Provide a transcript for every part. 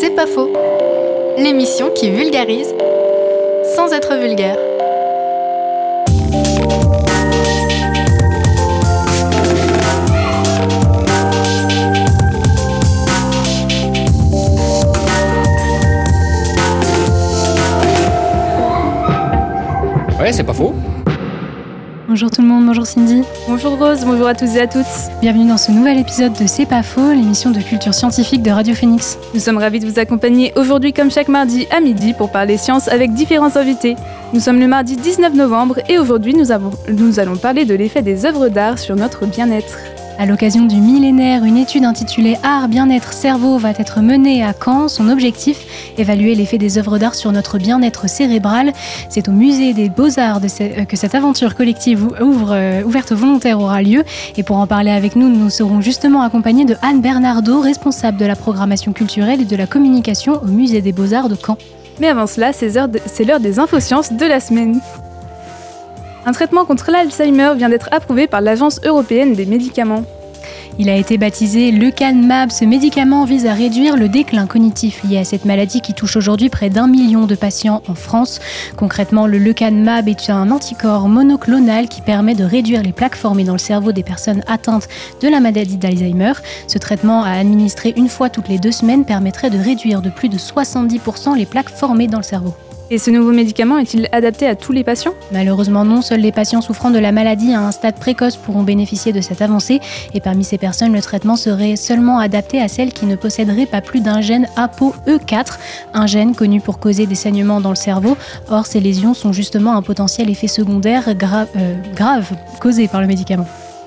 C'est pas faux. L'émission qui vulgarise sans être vulgaire. Ouais, c'est pas faux. Bonjour tout le monde, bonjour Cindy. Bonjour Rose, bonjour à tous et à toutes. Bienvenue dans ce nouvel épisode de C'est pas faux, l'émission de culture scientifique de Radio Phoenix. Nous sommes ravis de vous accompagner aujourd'hui comme chaque mardi à midi pour parler science avec différents invités. Nous sommes le mardi 19 novembre et aujourd'hui nous allons parler de l'effet des œuvres d'art sur notre bien-être. À l'occasion du millénaire, une étude intitulée Art, bien-être, cerveau va être menée à Caen. Son objectif, évaluer l'effet des œuvres d'art sur notre bien-être cérébral. C'est au musée des Beaux-Arts que cette aventure collective ouverte volontaire aura lieu. Et pour en parler avec nous, nous serons justement accompagnés de Anne Bernardo, responsable de la programmation culturelle et de la communication au musée des Beaux-Arts de Caen. Mais avant cela, c'est l'heure des infosciences de la semaine. Un traitement contre l'Alzheimer vient d'être approuvé par l'Agence européenne des médicaments. Il a été baptisé Lecanemab. Ce médicament vise à réduire le déclin cognitif lié à cette maladie qui touche aujourd'hui près d'1 million de patients en France. Concrètement, le Lecanemab est un anticorps monoclonal qui permet de réduire les plaques formées dans le cerveau des personnes atteintes de la maladie d'Alzheimer. Ce traitement, à administrer une fois toutes les 2 semaines, permettrait de réduire de plus de 70% les plaques formées dans le cerveau. Et ce nouveau médicament est-il adapté à tous les patients ? Malheureusement non, seuls les patients souffrant de la maladie à un stade précoce pourront bénéficier de cette avancée. Et parmi ces personnes, le traitement serait seulement adapté à celles qui ne posséderaient pas plus d'un gène ApoE4, un gène connu pour causer des saignements dans le cerveau. Or, ces lésions sont justement un potentiel effet secondaire grave causé par le médicament.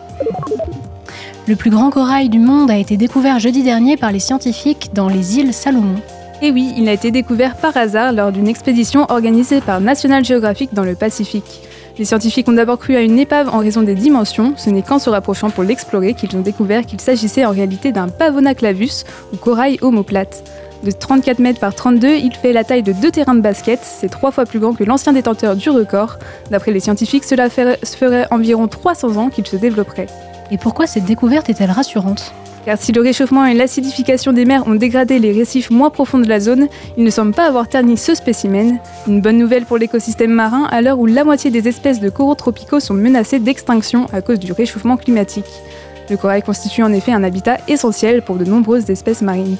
Le plus grand corail du monde a été découvert jeudi dernier par les scientifiques dans les îles Salomon. Et oui, il a été découvert par hasard lors d'une expédition organisée par National Geographic dans le Pacifique. Les scientifiques ont d'abord cru à une épave en raison des dimensions. Ce n'est qu'en se rapprochant pour l'explorer qu'ils ont découvert qu'il s'agissait en réalité d'un Pavonaclavus ou corail omoplate. De 34 mètres par 32, il fait la taille de 2 terrains de basket. C'est 3 fois plus grand que l'ancien détenteur du record. D'après les scientifiques, cela ferait environ 300 ans qu'il se développerait. Et pourquoi cette découverte est-elle rassurante ? Car si le réchauffement et l'acidification des mers ont dégradé les récifs moins profonds de la zone, il ne semble pas avoir terni ce spécimen. Une bonne nouvelle pour l'écosystème marin à l'heure où la moitié des espèces de coraux tropicaux sont menacées d'extinction à cause du réchauffement climatique. Le corail constitue en effet un habitat essentiel pour de nombreuses espèces marines.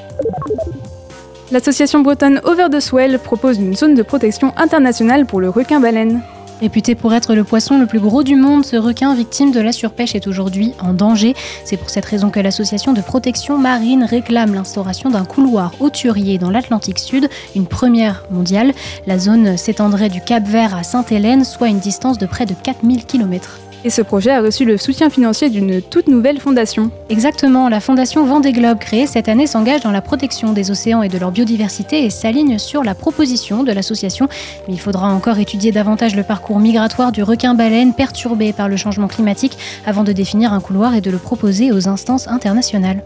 L'association bretonne Over the Swell propose une zone de protection internationale pour le requin-baleine. Réputé pour être le poisson le plus gros du monde, ce requin victime de la surpêche est aujourd'hui en danger. C'est pour cette raison que l'association de protection marine réclame l'instauration d'un couloir hauturier dans l'Atlantique Sud, une première mondiale. La zone s'étendrait du Cap-Vert à Sainte-Hélène, soit une distance de près de 4000 km. Et ce projet a reçu le soutien financier d'une toute nouvelle fondation. Exactement, la fondation Vendée Globe, créée cette année, s'engage dans la protection des océans et de leur biodiversité et s'aligne sur la proposition de l'association. Mais il faudra encore étudier davantage le parcours migratoire du requin-baleine perturbé par le changement climatique avant de définir un couloir et de le proposer aux instances internationales.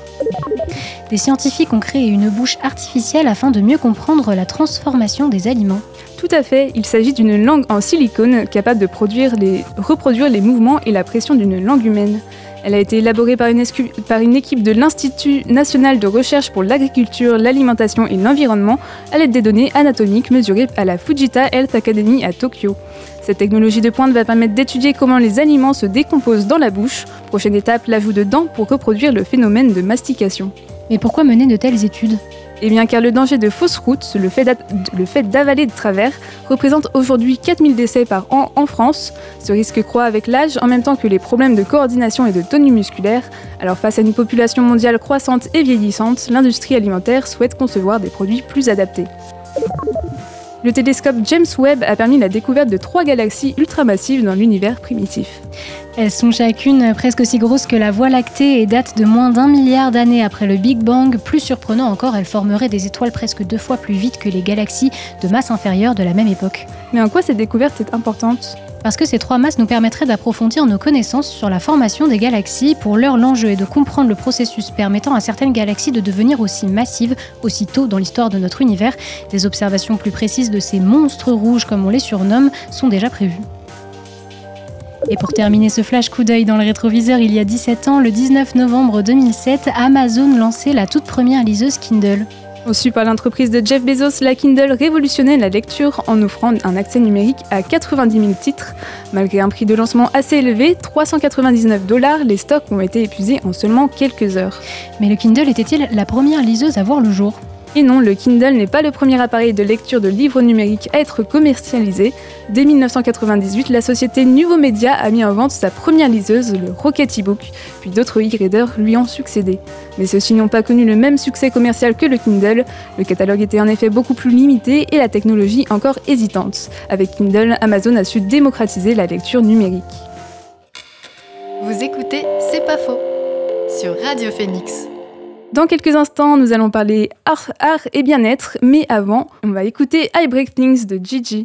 Des scientifiques ont créé une bouche artificielle afin de mieux comprendre la transformation des aliments. Tout à fait, il s'agit d'une langue en silicone capable de reproduire les mouvements et la pression d'une langue humaine. Elle a été élaborée par une équipe de l'Institut national de recherche pour l'agriculture, l'alimentation et l'environnement à l'aide des données anatomiques mesurées à la Fujita Health Academy à Tokyo. Cette technologie de pointe va permettre d'étudier comment les aliments se décomposent dans la bouche. Prochaine étape, l'ajout de dents pour reproduire le phénomène de mastication. Mais pourquoi mener de telles études ? Eh bien car le danger de fausse route, le fait d'avaler de travers, représente aujourd'hui 4000 décès par an en France. Ce risque croît avec l'âge, en même temps que les problèmes de coordination et de tenue musculaire. Alors face à une population mondiale croissante et vieillissante, l'industrie alimentaire souhaite concevoir des produits plus adaptés. Le télescope James Webb a permis la découverte de 3 galaxies ultramassives dans l'univers primitif. Elles sont chacune presque aussi grosses que la Voie lactée et datent de moins d'1 milliard d'années après le Big Bang. Plus surprenant encore, elles formeraient des étoiles presque 2 fois plus vite que les galaxies de masse inférieure de la même époque. Mais en quoi cette découverte est importante ? Parce que ces 3 masses nous permettraient d'approfondir nos connaissances sur la formation des galaxies. Pour l'heure, l'enjeu est de comprendre le processus permettant à certaines galaxies de devenir aussi massives, aussi tôt dans l'histoire de notre univers. Des observations plus précises de ces monstres rouges, comme on les surnomme, sont déjà prévues. Et pour terminer ce flash coup d'œil dans le rétroviseur, il y a 17 ans, le 19 novembre 2007, Amazon lançait la toute première liseuse Kindle. Conçue par l'entreprise de Jeff Bezos, la Kindle révolutionnait la lecture en offrant un accès numérique à 90 000 titres. Malgré un prix de lancement assez élevé, $399, les stocks ont été épuisés en seulement quelques heures. Mais le Kindle était-il la première liseuse à voir le jour ? Et non, le Kindle n'est pas le premier appareil de lecture de livres numériques à être commercialisé. Dès 1998, la société Nuvo Media a mis en vente sa première liseuse, le Rocket eBook, puis d'autres e-readers lui ont succédé. Mais ceux-ci n'ont pas connu le même succès commercial que le Kindle. Le catalogue était en effet beaucoup plus limité et la technologie encore hésitante. Avec Kindle, Amazon a su démocratiser la lecture numérique. Vous écoutez C'est pas faux sur Radio Phoenix. Dans quelques instants, nous allons parler art et bien-être, mais avant, on va écouter I Break Things de Gigi.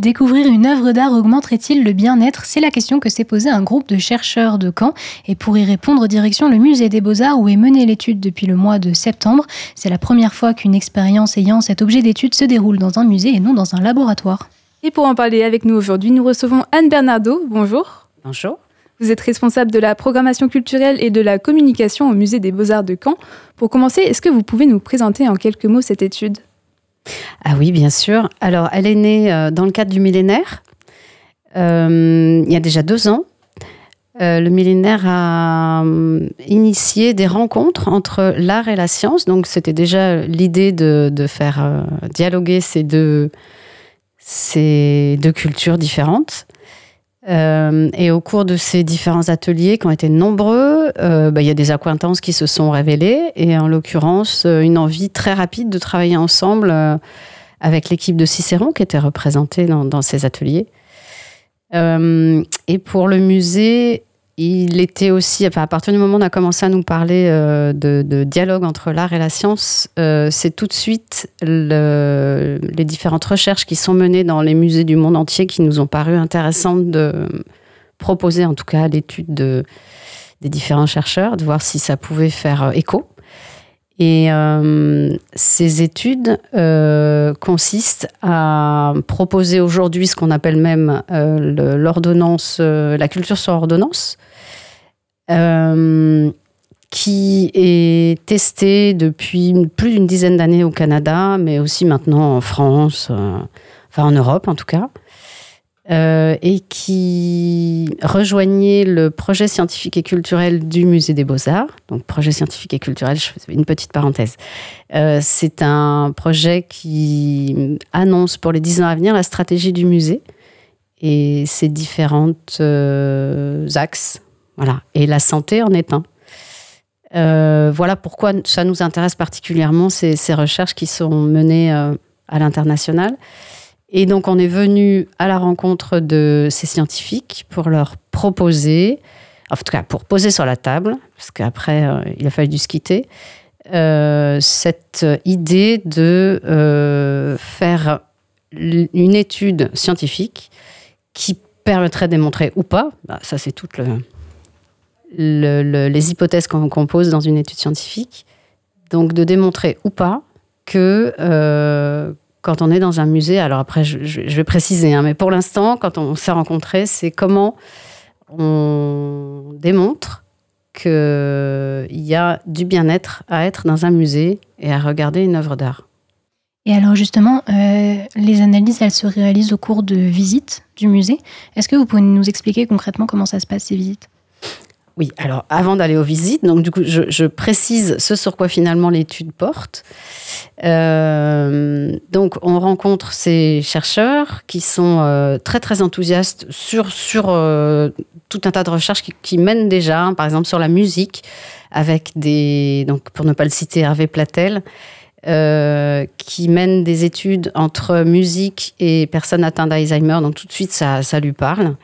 Découvrir une œuvre d'art augmenterait-il le bien-être? C'est la question que s'est posée un groupe de chercheurs de Caen. Et pour y répondre, direction le musée des Beaux-Arts où est menée l'étude depuis le mois de septembre. C'est la première fois qu'une expérience ayant cet objet d'étude se déroule dans un musée et non dans un laboratoire. Et pour en parler avec nous aujourd'hui, nous recevons Anne Bernardo. Bonjour. Bonjour. Vous êtes responsable de la programmation culturelle et de la communication au musée des Beaux-Arts de Caen. Pour commencer, est-ce que vous pouvez nous présenter en quelques mots cette étude ? Ah oui, bien sûr. Alors, elle est née dans le cadre du millénaire, il y a déjà 2 ans. Le millénaire a initié des rencontres entre l'art et la science. Donc, c'était déjà l'idée de faire dialoguer ces deux cultures différentes. Et au cours de ces différents ateliers qui ont été nombreux, il y a des accointances qui se sont révélées et en l'occurrence une envie très rapide de travailler ensemble avec l'équipe de Cicéron qui était représentée dans ces ateliers. Et pour le musée, il était aussi, à partir du moment où on a commencé à nous parler de dialogue entre l'art et la science, c'est tout de suite les différentes recherches qui sont menées dans les musées du monde entier qui nous ont paru intéressantes de proposer, en tout cas, l'étude des différents chercheurs, de voir si ça pouvait faire écho. Et ces études consistent à proposer aujourd'hui ce qu'on appelle même l'ordonnance, la culture sur ordonnance, qui est testée depuis plus d'une dizaine d'années au Canada, mais aussi maintenant en France, en Europe en tout cas. Et qui rejoignait le projet scientifique et culturel du Musée des Beaux-Arts. Donc, projet scientifique et culturel, je fais une petite parenthèse. C'est un projet qui annonce pour les 10 ans à venir la stratégie du musée et ses différents axes. Voilà. Et la santé en est un. Voilà pourquoi ça nous intéresse particulièrement, ces recherches qui sont menées à l'international. Et donc, on est venu à la rencontre de ces scientifiques pour leur proposer, en tout cas pour poser sur la table, parce qu'après, il a fallu discuter, cette idée de faire une étude scientifique qui permettrait de démontrer ou pas, ça c'est toutes les hypothèses qu'on pose dans une étude scientifique, donc de démontrer ou pas que... quand on est dans un musée, alors après je vais préciser, mais pour l'instant, quand on s'est rencontrés, c'est comment on démontre qu'il y a du bien-être à être dans un musée et à regarder une œuvre d'art. Et alors justement, les analyses, elles se réalisent au cours de visites du musée. Est-ce que vous pouvez nous expliquer concrètement comment ça se passe, ces visites ? Oui, alors avant d'aller aux visites, donc du coup, je précise ce sur quoi finalement l'étude porte. Donc, on rencontre ces chercheurs qui sont très très enthousiastes sur tout un tas de recherches qui mènent déjà, par exemple sur la musique, avec donc pour ne pas le citer, Hervé Platel, qui mène des études entre musique et personnes atteintes d'Alzheimer. Donc tout de suite, ça lui parle.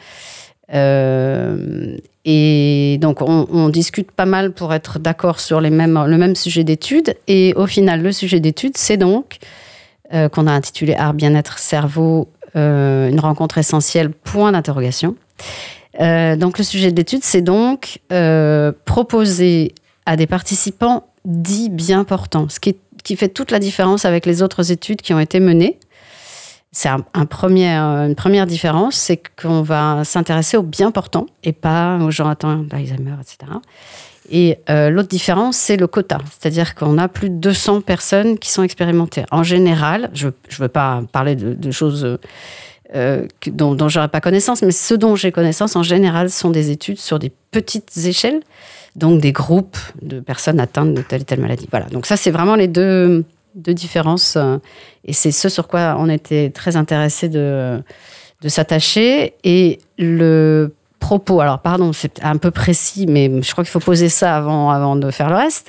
Et donc, on discute pas mal pour être d'accord sur le même sujet d'étude. Et au final, le sujet d'étude, c'est donc, qu'on a intitulé Art, bien-être, cerveau, une rencontre essentielle, point d'interrogation. Donc, le sujet d'étude, c'est donc proposer à des participants dits bien portants, ce qui fait toute la différence avec les autres études qui ont été menées. C'est une première différence, c'est qu'on va s'intéresser aux bien portants et pas aux gens atteints d'Alzheimer, etc. Et l'autre différence, c'est le quota. C'est-à-dire qu'on a plus de 200 personnes qui sont expérimentées. En général, je ne veux pas parler de choses dont je n'aurais pas connaissance, mais ce dont j'ai connaissance, en général, sont des études sur des petites échelles, donc des groupes de personnes atteintes de telle et telle maladie. Voilà, donc ça, c'est vraiment les deux différences. Et c'est ce sur quoi on était très intéressés de s'attacher. Et le propos, alors pardon, c'est un peu précis, mais je crois qu'il faut poser ça avant de faire le reste,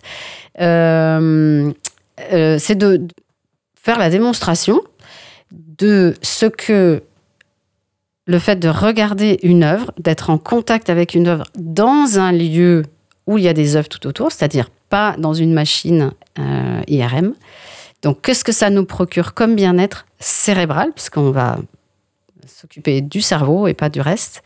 c'est de faire la démonstration de ce que le fait de regarder une œuvre, d'être en contact avec une œuvre dans un lieu où il y a des œuvres tout autour, c'est-à-dire pas dans une machine IRM. Donc, qu'est-ce que ça nous procure comme bien-être cérébral, puisqu'on va s'occuper du cerveau et pas du reste,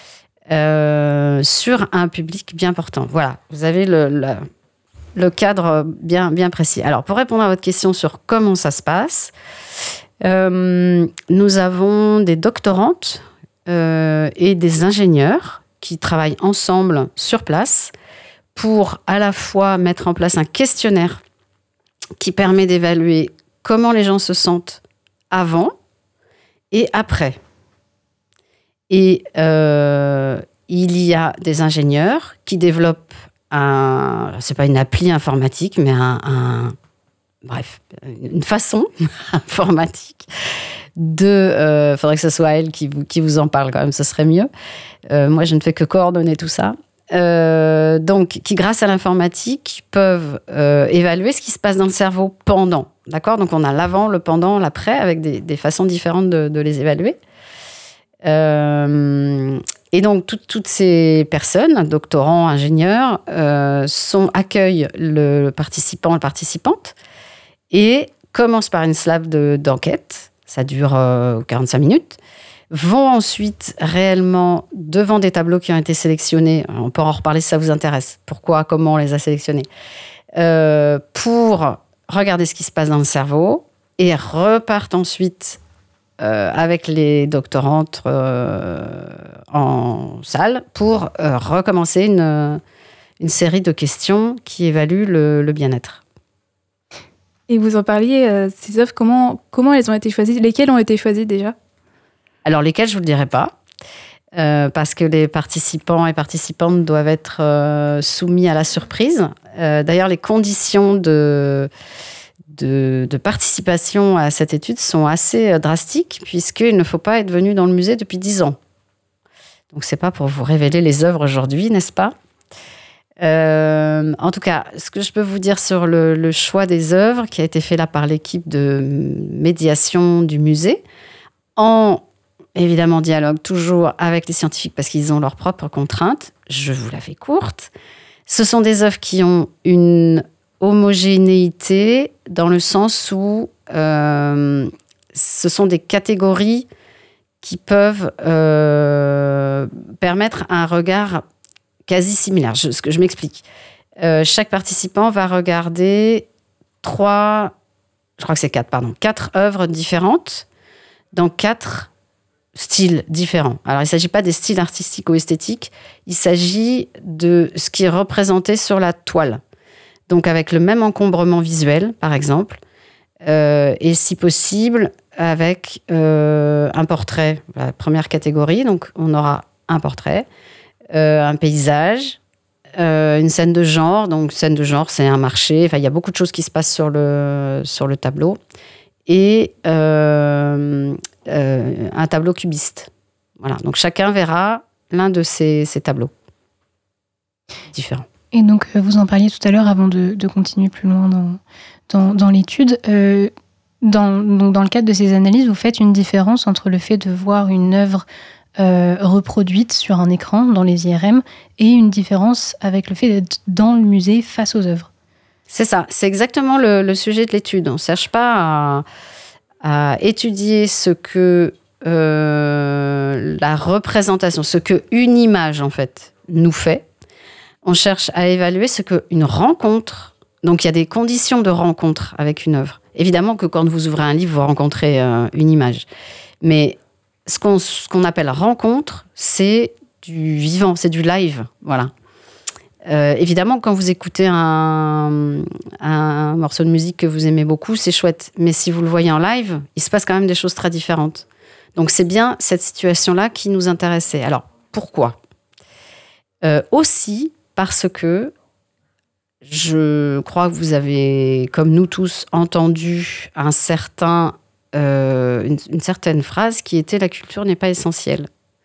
sur un public bien portant. Voilà, vous avez le cadre bien précis. Alors, pour répondre à votre question sur comment ça se passe, nous avons des doctorantes et des ingénieurs qui travaillent ensemble sur place pour à la fois mettre en place un questionnaire qui permet d'évaluer comment les gens se sentent avant et après. Et il y a des ingénieurs qui développent c'est pas une appli informatique, mais une façon informatique faudrait que ce soit elle qui vous en parle quand même, ce serait mieux. Moi, je ne fais que coordonner tout ça. Donc, qui, grâce à l'informatique, peuvent évaluer ce qui se passe dans le cerveau pendant. D'accord ? Donc, on a l'avant, le pendant, l'après, avec des façons différentes de les évaluer. Et donc, toutes ces personnes, doctorants, ingénieurs, accueillent le participant, la participante, et commencent par une slave d'enquête. Ça dure 45 minutes. Vont ensuite réellement devant des tableaux qui ont été sélectionnés. On peut en reparler si ça vous intéresse. Pourquoi, comment on les a sélectionnés. Pour regarder ce qui se passe dans le cerveau et repartent ensuite avec les doctorantes en salle pour recommencer une série de questions qui évaluent le bien-être. Et vous en parliez, ces œuvres, comment elles ont été choisies ? Lesquelles ont été choisies déjà ? Alors, lesquelles, je ne vous le dirai pas, parce que les participants et participantes doivent être soumis à la surprise. D'ailleurs, les conditions de participation à cette étude sont assez drastiques, puisqu'il ne faut pas être venu dans le musée depuis 10 ans. Donc, ce n'est pas pour vous révéler les œuvres aujourd'hui, n'est-ce pas ? En tout cas, ce que je peux vous dire sur le choix des œuvres, qui a été fait là par l'équipe de médiation du musée, en évidemment dialogue toujours avec les scientifiques parce qu'ils ont leurs propres contraintes. Je vous la fais courte. Ce sont des œuvres qui ont une homogénéité dans le sens où ce sont des catégories qui peuvent permettre un regard quasi similaire. Je m'explique. Chaque participant va regarder 4 œuvres différentes dans 4 styles différents. Alors, il ne s'agit pas des styles artistico-esthétiques, il s'agit de ce qui est représenté sur la toile. Donc, avec le même encombrement visuel, par exemple, et si possible, avec un portrait, la première catégorie. Donc, on aura un portrait, un paysage, une scène de genre. Donc, scène de genre, c'est un marché. Enfin, il y a beaucoup de choses qui se passent sur le tableau. Et un tableau cubiste. Voilà. Donc, chacun verra l'un de ces tableaux différents. Et donc, vous en parliez tout à l'heure avant de continuer plus loin dans l'étude. Dans le cadre de ces analyses, vous faites une différence entre le fait de voir une œuvre reproduite sur un écran dans les IRM et une différence avec le fait d'être dans le musée face aux œuvres. C'est ça, c'est exactement le sujet de l'étude. On ne cherche pas à étudier ce que la représentation, ce qu'une image en fait nous fait. On cherche à évaluer ce qu'une rencontre, donc il y a des conditions de rencontre avec une œuvre. Évidemment que quand vous ouvrez un livre, vous rencontrez une image. Mais ce qu'on appelle rencontre, c'est du vivant, c'est du live. Voilà. Évidemment, quand vous écoutez un morceau de musique que vous aimez beaucoup, c'est chouette. Mais si vous le voyez en live, il se passe quand même des choses très différentes. Donc, c'est bien cette situation-là qui nous intéressait. Alors, pourquoi ? Aussi parce que je crois que vous avez, comme nous tous, entendu une certaine phrase qui était « la culture n'est pas essentielle ».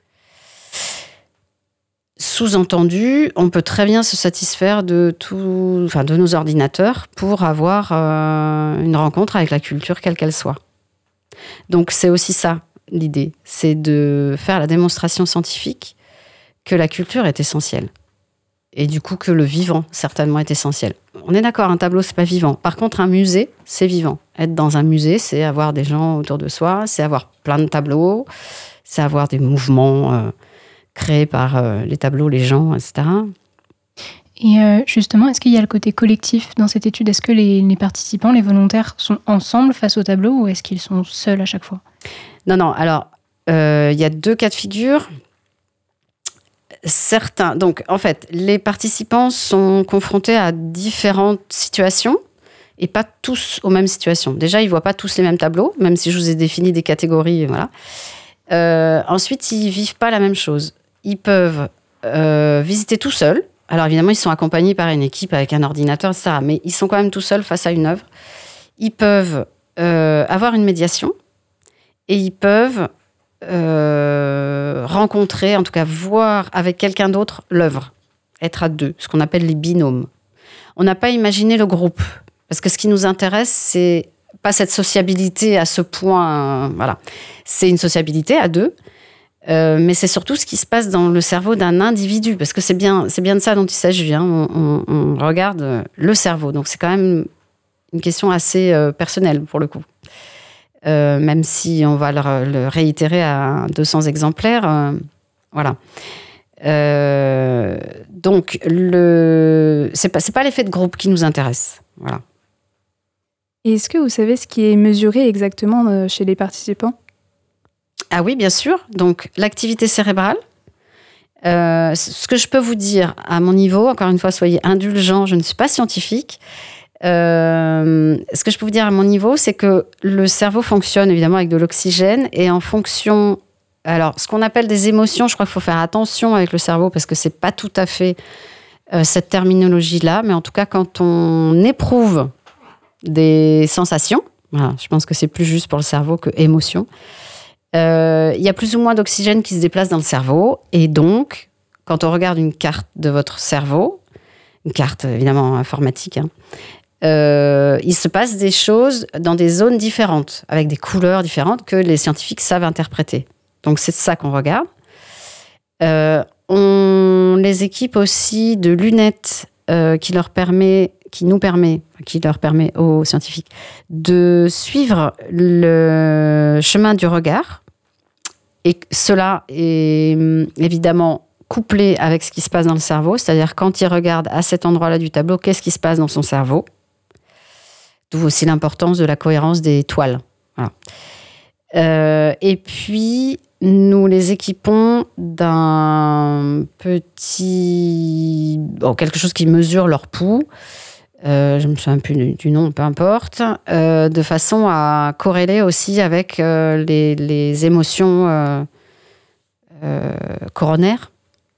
Sous-entendu, on peut très bien se satisfaire de nos ordinateurs pour avoir une rencontre avec la culture, quelle qu'elle soit. Donc, c'est aussi ça, l'idée. C'est de faire la démonstration scientifique que la culture est essentielle. Et du coup, que le vivant, certainement, est essentiel. On est d'accord, un tableau, c'est pas vivant. Par contre, un musée, c'est vivant. Être dans un musée, c'est avoir des gens autour de soi, c'est avoir plein de tableaux, c'est avoir des mouvements créés par les tableaux, les gens, etc. Et justement, est-ce qu'il y a le côté collectif dans cette étude? Est-ce que les participants, les volontaires, sont ensemble face au tableau ou est-ce qu'ils sont seuls à chaque fois? Non. Alors, il y a 2 cas de figure. Certains, donc en fait, les participants sont confrontés à différentes situations et pas tous aux mêmes situations. Déjà, ils ne voient pas tous les mêmes tableaux, même si je vous ai défini des catégories. Voilà. Ensuite, ils ne vivent pas la même chose. Ils peuvent visiter tout seuls. Alors évidemment, ils sont accompagnés par une équipe avec un ordinateur, etc. Mais ils sont quand même tout seuls face à une œuvre. Ils peuvent avoir une médiation et ils peuvent rencontrer, en tout cas voir avec quelqu'un d'autre l'œuvre. Être à 2, ce qu'on appelle les binômes. On n'a pas imaginé le groupe. Parce que ce qui nous intéresse, c'est pas cette sociabilité à ce point. Voilà. C'est une sociabilité à 2. Mais c'est surtout ce qui se passe dans le cerveau d'un individu, parce que c'est bien de ça dont il s'agit. Hein. On regarde le cerveau, donc c'est quand même une question assez personnelle pour le coup. Même si on va le réitérer à 200 exemplaires, voilà. Donc c'est pas l'effet de groupe qui nous intéresse, voilà. Et est-ce que vous savez ce qui est mesuré exactement chez les participants? Ah oui, bien sûr. Donc, l'activité cérébrale. Ce que je peux vous dire à mon niveau, encore une fois, soyez indulgents, je ne suis pas scientifique. Ce que je peux vous dire à mon niveau, c'est que le cerveau fonctionne évidemment avec de l'oxygène et en fonction... Alors, ce qu'on appelle des émotions, je crois qu'il faut faire attention avec le cerveau parce que c'est pas tout à fait cette terminologie-là, mais en tout cas, quand on éprouve des sensations, voilà, je pense que c'est plus juste pour le cerveau que émotion. Il y a plus ou moins d'oxygène qui se déplace dans le cerveau. Et donc, quand on regarde une carte de votre cerveau, une carte évidemment informatique, hein, il se passe des choses dans des zones différentes, avec des couleurs différentes que les scientifiques savent interpréter. Donc, c'est ça qu'on regarde. On les équipe aussi de lunettes qui leur permet aux scientifiques de suivre le chemin du regard. Et cela est évidemment couplé avec ce qui se passe dans le cerveau, c'est-à-dire quand il regarde à cet endroit-là du tableau, qu'est-ce qui se passe dans son cerveau. D'où aussi l'importance de la cohérence des toiles. Voilà. Et puis, nous les équipons d'un petit... quelque chose qui mesure leur pouls. Je me souviens plus du nom, peu importe, de façon à corréler aussi avec les émotions coronaires.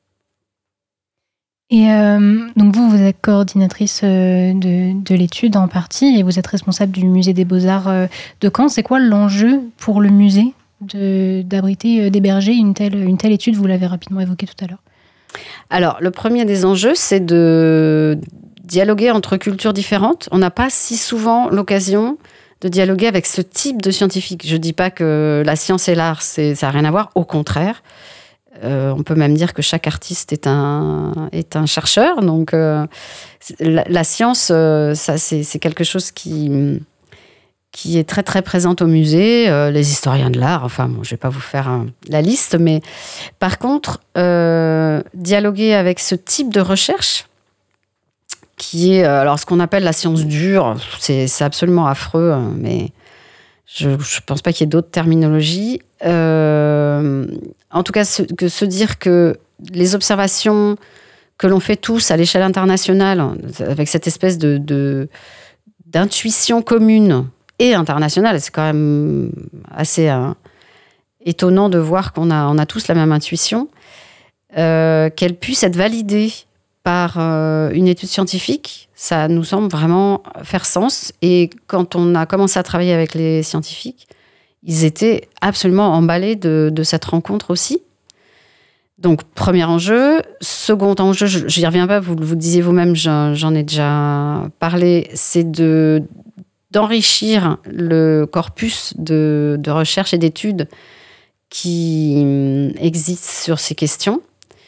Et donc vous êtes coordinatrice de l'étude en partie et vous êtes responsable du musée des Beaux-Arts de Caen. C'est quoi l'enjeu pour le musée d'abriter, d'héberger une telle étude? Vous l'avez rapidement évoqué tout à l'heure. Alors, le premier des enjeux, c'est de dialoguer entre cultures différentes. On n'a pas si souvent l'occasion de dialoguer avec ce type de scientifique. Je ne dis pas que la science et l'art, ça n'a rien à voir. Au contraire, on peut même dire que chaque artiste est un chercheur. Donc, la science, ça, c'est quelque chose qui est très, très présente au musée. Les historiens de l'art, enfin, bon, je ne vais pas vous faire la liste, mais par contre, dialoguer avec ce type de recherche, qui est alors ce qu'on appelle la science dure, c'est absolument affreux, mais je ne pense pas qu'il y ait d'autres terminologies. En tout cas, se dire que les observations que l'on fait tous à l'échelle internationale, avec cette espèce d'intuition commune et internationale, c'est quand même assez étonnant de voir qu'on a tous la même intuition, qu'elle puisse être validée par une étude scientifique, ça nous semble vraiment faire sens. Et quand on a commencé à travailler avec les scientifiques, ils étaient absolument emballés de cette rencontre aussi. Donc, premier enjeu. Second enjeu, je n'y reviens pas, vous le disiez vous-même, j'en ai déjà parlé, c'est d'enrichir le corpus de recherche et d'études qui existe sur ces questions.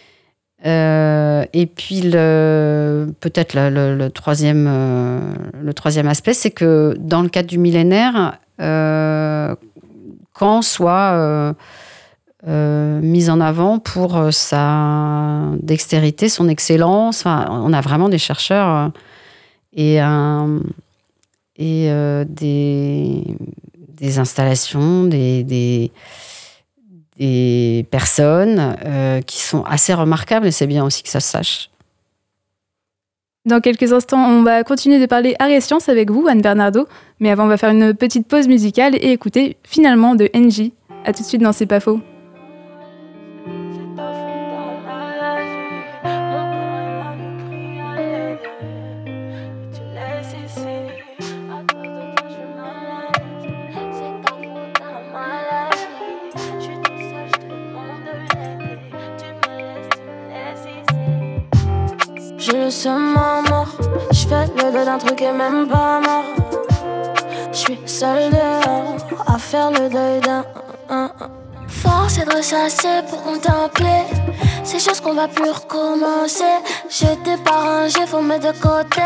Et puis peut-être le troisième aspect, c'est que dans le cadre du millénaire, Caen soit mise en avant pour sa dextérité, son excellence. Enfin, on a vraiment des chercheurs et des installations, des personnes qui sont assez remarquables, et c'est bien aussi que ça se sache. Dans quelques instants, on va continuer de parler art et sciences avec vous, Anne Bernardo. Mais avant, on va faire une petite pause musicale et écouter Finalement de NJ. A tout de suite dans C'est pas faux. J'ai le seum à mort, j'fais le deuil d'un truc qui est même pas mort. J'suis seule dehors à faire le deuil d'un. Force est de ressasser pour contempler ces choses qu'on va plus recommencer. J'étais pas rangée, faut mettre de côté,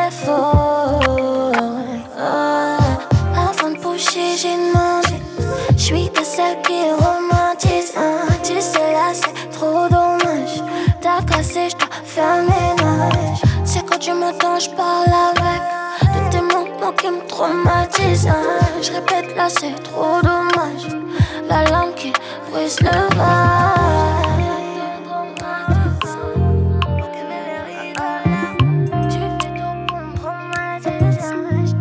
avant de pusher, j'ai demandé. J'suis que celle qui romantise, tu sais là c'est trop dommage. T'as cassé, j'dois faire le ménage. C'est quand tu m'attends, j'parle avec de tes mots qui me traumatisent. J'répète là, c'est trop dommage. La lame qui brise le vase. Tu fais tout pour me traumatiser.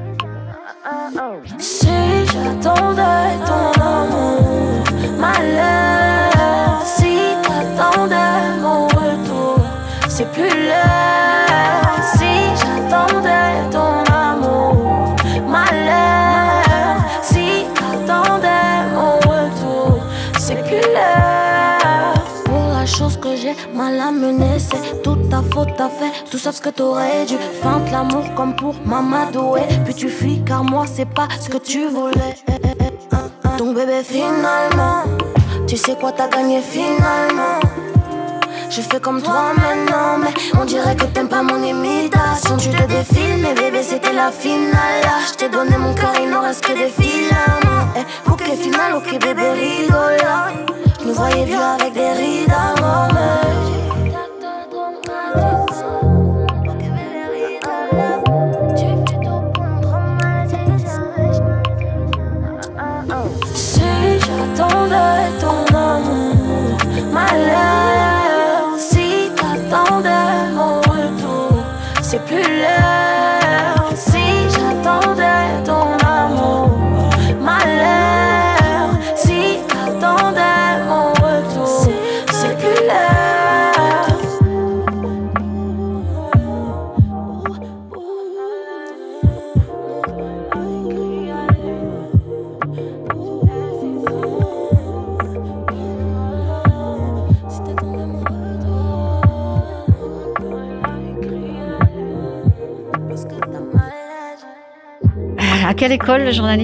Si j'attendais ton amour, malheur. Si t'attendais mon retour, c'est plus l'heure. Si j'attendais ton amour, malheur. Si t'attendais mon retour, c'est plus l'heure. Pour la chose que j'ai mal amenée, c'est toute ta faute, t'as fait tout sauf ce que t'aurais dû. Feinte l'amour comme pour m'amadouer, puis tu fuis car moi c'est pas ce que tu voulais. Donc bébé finalement, tu sais quoi t'as gagné finalement. Je fais comme toi maintenant, mais on dirait que t'aimes pas mon imitation. Tu te défiles, mais bébé c'était la finale. Je t'ai donné mon cœur, il n'en reste que des filaments. Ok final, ok bébé rigola. Je nous voyais vieux avec des rides à mort, si j'attendais ton amour, malheur. Si t'attendais mon retour, c'est plus l'heure. Si j'attendais ton amour, malheur. Si t'attendais mon retour, c'est plus l'heure. À quelle école, le journaliste ?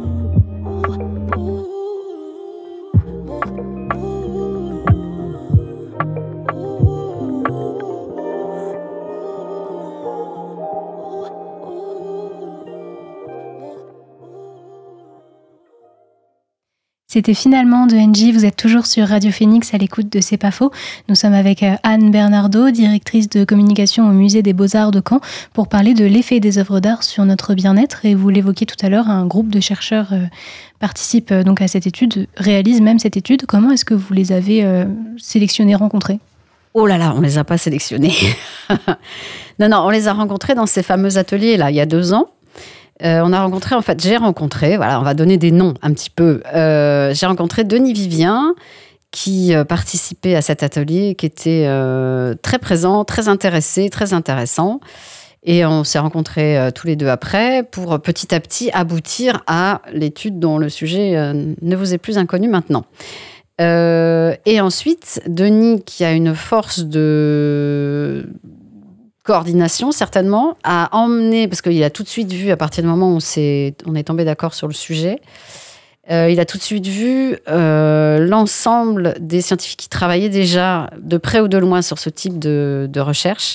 C'était Finalement de NJ. Vous êtes toujours sur Radio Phoenix à l'écoute de C'est pas faux. Nous sommes avec Anne Bernardo, directrice de communication au Musée des Beaux-Arts de Caen, pour parler de l'effet des œuvres d'art sur notre bien-être. Et vous l'évoquiez tout à l'heure, un groupe de chercheurs participe donc à cette étude, réalise même cette étude. Comment est-ce que vous les avez sélectionnés, rencontrés ? Oh là là, on les a pas sélectionnés. Non, on les a rencontrés dans ces fameux ateliers là, il y a 2 ans. J'ai rencontré, voilà, on va donner des noms un petit peu. J'ai rencontré Denis Vivien, qui participait à cet atelier, qui était très présent, très intéressé, très intéressant. Et on s'est rencontrés tous les deux après pour petit à petit aboutir à l'étude dont le sujet ne vous est plus inconnu maintenant. Et ensuite, Denis, qui a une force de coordination certainement, a emmené, parce qu'il a tout de suite vu, à partir du moment où on est tombé d'accord sur le sujet, il a tout de suite vu l'ensemble des scientifiques qui travaillaient déjà de près ou de loin sur ce type de recherche.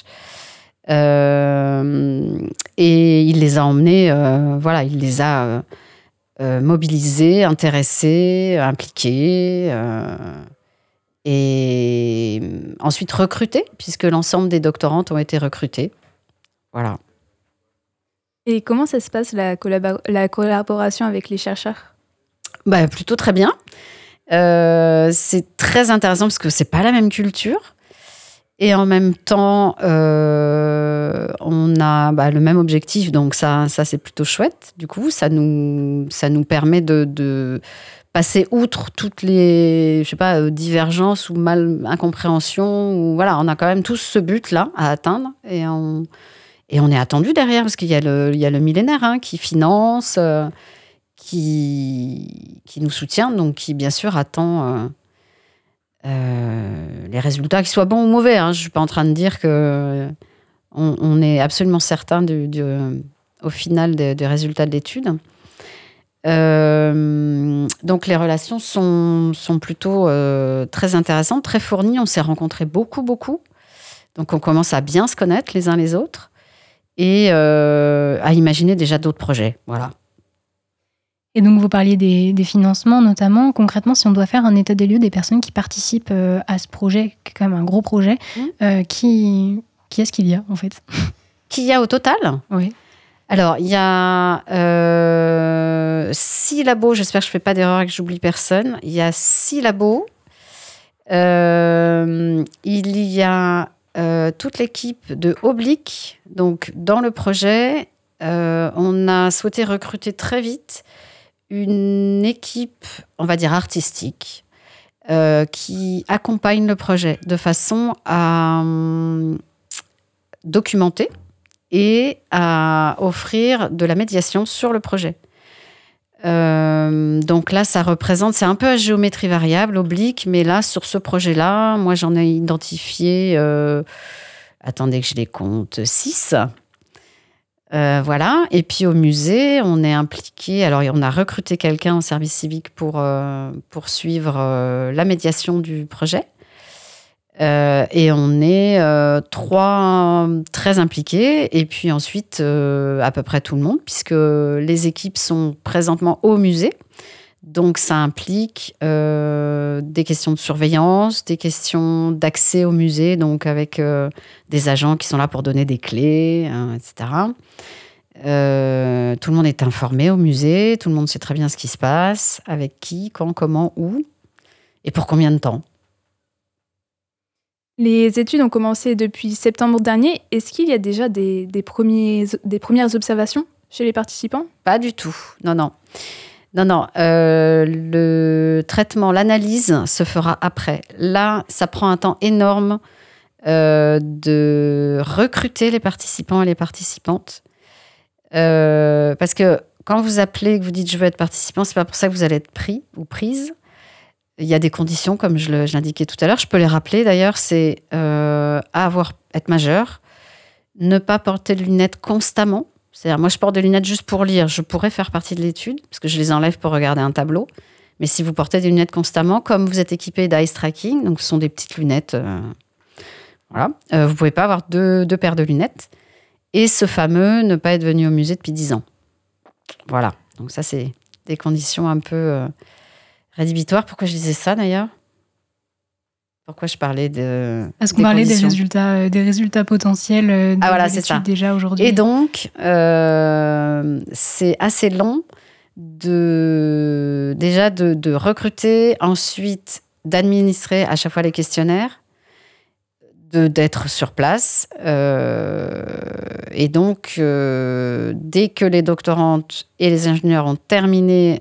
Et il les a emmenés, il les a mobilisés, intéressés, impliqués, et ensuite recrutés, puisque l'ensemble des doctorantes ont été recrutées. Voilà. Et comment ça se passe, la collaboration avec les chercheurs ? Plutôt très bien. C'est très intéressant parce que c'est pas la même culture. Et en même temps, on a le même objectif, donc ça c'est plutôt chouette. Du coup, ça nous permet de passer outre toutes les, divergences ou incompréhensions. Ou, voilà, on a quand même tous ce but-là à atteindre, et on est attendu derrière, parce qu'il y a le millénaire qui finance, qui nous soutient, donc qui bien sûr attend les résultats, qu'ils soient bons ou mauvais. Je ne suis pas en train de dire qu'on est absolument certain au final des résultats de l'étude. Donc les relations sont plutôt très intéressantes, très fournies. On s'est rencontrés beaucoup. Donc on commence à bien se connaître les uns les autres et à imaginer déjà d'autres projets. Voilà. Et donc, vous parliez des financements, notamment. Concrètement, si on doit faire un état des lieux des personnes qui participent à ce projet, qui est quand même un gros projet, qui est-ce qu'il y a, en fait ? Qui y a au total ? Oui. Alors, il y a 6 labos. J'espère que je ne fais pas d'erreur et que j'oublie personne. Il y a 6 labos. Il y a toute l'équipe de Oblique. Donc, dans le projet, on a souhaité recruter très vite une équipe, on va dire artistique, qui accompagne le projet de façon à documenter et à offrir de la médiation sur le projet. Donc là, ça représente, c'est un peu à géométrie variable, Oblique, mais là, sur ce projet-là, moi, j'en ai identifié, attendez que je les compte, 6. Voilà. Et puis au musée, on est impliqué. Alors, on a recruté quelqu'un au service civique pour suivre la médiation du projet. Et on est 3 très impliqués. Et puis ensuite, à peu près tout le monde, puisque les équipes sont présentement au musée. Donc, ça implique des questions de surveillance, des questions d'accès au musée, donc avec des agents qui sont là pour donner des clés, etc. Tout le monde est informé au musée, tout le monde sait très bien ce qui se passe, avec qui, quand, comment, où, et pour combien de temps. Les études ont commencé depuis septembre dernier. Est-ce qu'il y a déjà des premières observations chez les participants ? Pas du tout, non. Le traitement, l'analyse se fera après. Là, ça prend un temps énorme de recruter les participants et les participantes. Parce que quand vous appelez, que vous dites « je veux être participant », c'est pas pour ça que vous allez être pris ou prise. Il y a des conditions, comme je l'indiquais tout à l'heure. Je peux les rappeler d'ailleurs, c'est être majeur, ne pas porter de lunettes constamment. C'est-à-dire, moi, je porte des lunettes juste pour lire. Je pourrais faire partie de l'étude, parce que je les enlève pour regarder un tableau. Mais si vous portez des lunettes constamment, comme vous êtes équipé d'eye tracking, donc ce sont des petites lunettes, voilà, vous ne pouvez pas avoir deux paires de lunettes. Et ce fameux, ne pas être venu au musée depuis 10 ans. Voilà, donc ça, c'est des conditions un peu rédhibitoires. Pourquoi je disais ça, d'ailleurs ? Pourquoi je parlais de... Parce qu'on parlait des résultats potentiels de l'étude déjà aujourd'hui. Et donc, c'est assez long de recruter, ensuite d'administrer à chaque fois les questionnaires, d'être sur place. Et donc, dès que les doctorantes et les ingénieurs ont terminé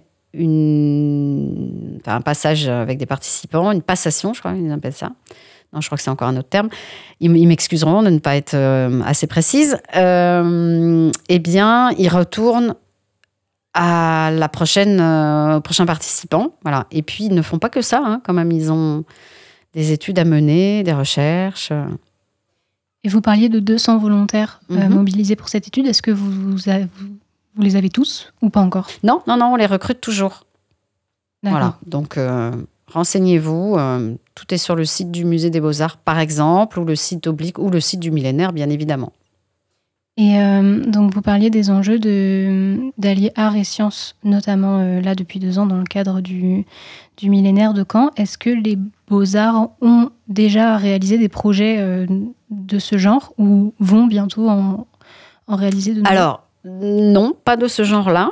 un passage avec des participants, une passation, je crois, ils appellent ça. Non, je crois que c'est encore un autre terme. Ils m'excuseront de ne pas être assez précise. Eh bien, ils retournent à au prochain participant. Voilà. Et puis, ils ne font pas que ça, quand même. Ils ont des études à mener, des recherches. Et vous parliez de 200 volontaires mobilisés pour cette étude. Est-ce que vous les avez tous ou pas encore ? Non, on les recrute toujours. D'accord. Voilà, donc renseignez-vous. Tout est sur le site du Musée des Beaux-Arts, par exemple, ou le site Oblique, ou le site du Millénaire, bien évidemment. Et donc vous parliez des enjeux d'allier art et sciences, notamment là depuis 2 ans dans le cadre du millénaire de Caen. Est-ce que les Beaux-Arts ont déjà réalisé des projets de ce genre ou vont bientôt en réaliser de nouveau ? Alors, non, pas de ce genre-là.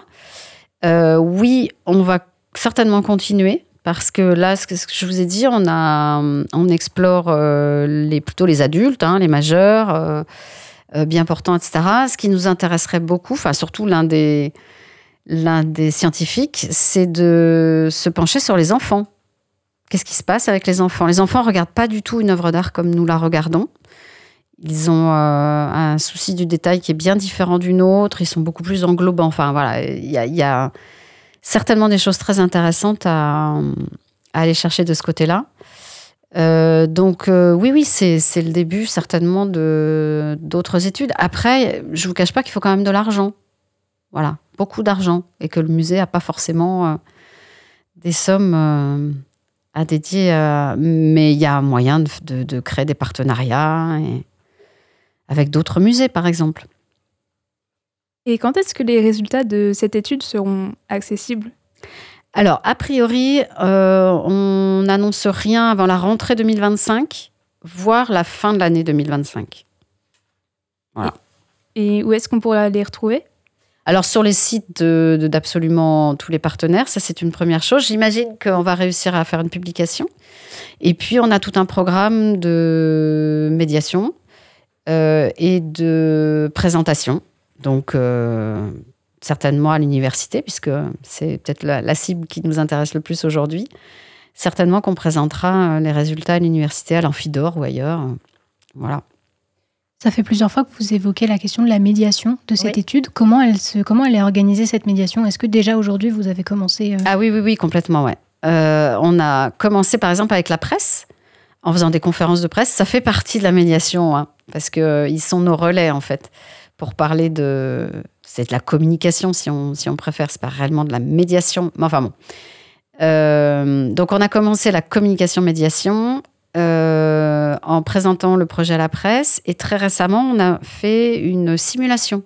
Oui, on va certainement continuer parce que là, ce que je vous ai dit, on explore plutôt les adultes, les majeurs, bien portants, etc. Ce qui nous intéresserait beaucoup, enfin surtout l'un des scientifiques, c'est de se pencher sur les enfants. Qu'est-ce qui se passe avec les enfants ? Les enfants ne regardent pas du tout une œuvre d'art comme nous la regardons. Ils ont un souci du détail qui est bien différent d'une autre. Ils sont beaucoup plus englobants. Enfin, voilà, il y a certainement des choses très intéressantes à aller chercher de ce côté-là. Donc, oui, c'est le début certainement d'autres études. Après, je ne vous cache pas qu'il faut quand même de l'argent. Voilà, beaucoup d'argent. Et que le musée n'a pas forcément des sommes à dédier. Mais il y a moyen de créer des partenariats avec d'autres musées, par exemple. Et quand est-ce que les résultats de cette étude seront accessibles ? Alors, a priori, on n'annonce rien avant la rentrée 2025, voire la fin de l'année 2025. Voilà. Et où est-ce qu'on pourra les retrouver ? Alors, sur les sites d'absolument tous les partenaires, ça c'est une première chose. J'imagine qu'on va réussir à faire une publication. Et puis, on a tout un programme de médiation et de présentation. Donc, certainement à l'université, puisque c'est peut-être la cible qui nous intéresse le plus aujourd'hui. Certainement qu'on présentera les résultats à l'université, à l'Amphidor ou ailleurs. Voilà. Ça fait plusieurs fois que vous évoquez la question de la médiation de cette étude. Comment elle est organisée, cette médiation ? Est-ce que déjà aujourd'hui, vous avez commencé Ah oui, complètement, ouais. On a commencé, par exemple, avec la presse, en faisant des conférences de presse. Ça fait partie de la médiation, parce qu'ils sont nos relais, en fait, pour parler c'est de la communication, si on préfère. C'est pas réellement de la médiation. Mais enfin bon. Donc, on a commencé la communication-médiation en présentant le projet à la presse. Et très récemment, on a fait une simulation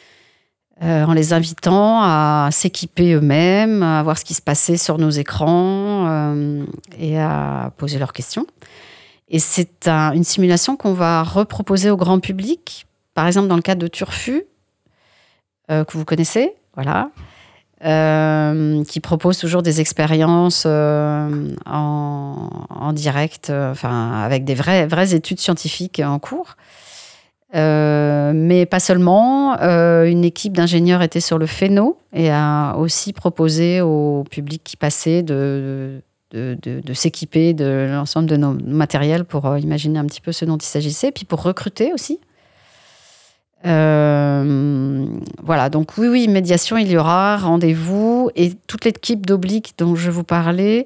en les invitant à s'équiper eux-mêmes, à voir ce qui se passait sur nos écrans et à poser leurs questions. Et c'est une simulation qu'on va reproposer au grand public. Par exemple, dans le cadre de Turfu, que vous connaissez, voilà, qui propose toujours des expériences en direct, avec des vraies études scientifiques en cours. Mais pas seulement. Une équipe d'ingénieurs était sur le Féno et a aussi proposé au public qui passait de s'équiper de l'ensemble de nos matériels pour imaginer un petit peu ce dont il s'agissait, puis pour recruter aussi. Voilà, donc oui, médiation, il y aura, rendez-vous, et toute l'équipe d'Oblique dont je vous parlais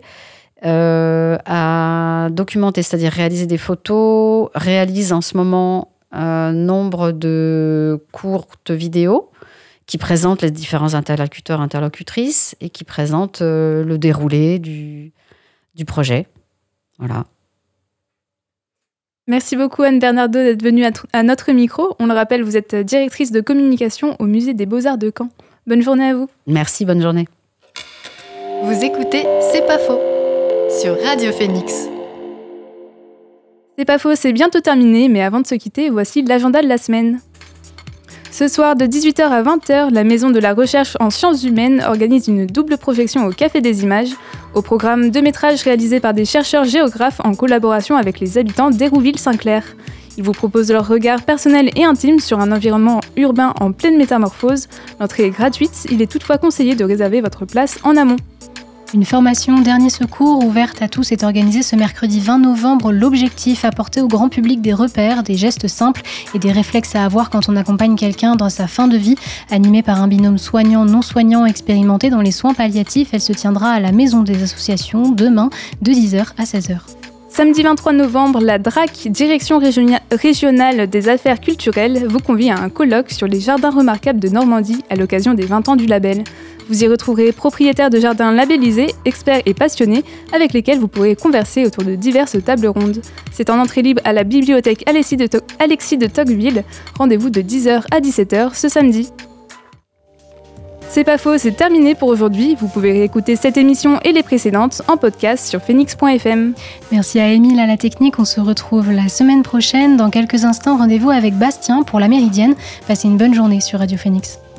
a documenté, c'est-à-dire réalisé des photos, réalise en ce moment nombre de courtes vidéos qui présentent les différents interlocuteurs, interlocutrices, et qui présentent le déroulé du projet. Voilà. Merci beaucoup Anne Bernardo d'être venue à notre micro. On le rappelle, vous êtes directrice de communication au Musée des Beaux-Arts de Caen. Bonne journée à vous. Merci, bonne journée. Vous écoutez C'est pas faux sur Radio Phoenix. C'est pas faux, c'est bientôt terminé, mais avant de se quitter, voici l'agenda de la semaine. Ce soir, de 18h à 20h, la Maison de la Recherche en Sciences Humaines organise une double projection au Café des Images. Au programme, 2 métrages réalisés par des chercheurs géographes en collaboration avec les habitants d'Hérouville-Saint-Clair. Ils vous proposent leur regard personnel et intime sur un environnement urbain en pleine métamorphose. L'entrée est gratuite, il est toutefois conseillé de réserver votre place en amont. Une formation dernier secours ouverte à tous est organisée ce mercredi 20 novembre. L'objectif, apporter au grand public des repères, des gestes simples et des réflexes à avoir quand on accompagne quelqu'un dans sa fin de vie. Animée par un binôme soignant-non soignant expérimenté dans les soins palliatifs, elle se tiendra à la Maison des Associations demain de 10h à 16h. Samedi 23 novembre, la DRAC, Direction régionale des affaires culturelles, vous convie à un colloque sur les jardins remarquables de Normandie à l'occasion des 20 ans du label. Vous y retrouverez propriétaires de jardins labellisés, experts et passionnés, avec lesquels vous pourrez converser autour de diverses tables rondes. C'est en entrée libre à la bibliothèque Alexis de Tocqueville. Rendez-vous de 10h à 17h ce samedi. C'est pas faux, c'est terminé pour aujourd'hui. Vous pouvez réécouter cette émission et les précédentes en podcast sur phoenix.fm. Merci à Émile à la technique, on se retrouve la semaine prochaine. Dans quelques instants, rendez-vous avec Bastien pour la Méridienne. Passez une bonne journée sur Radio Phoenix.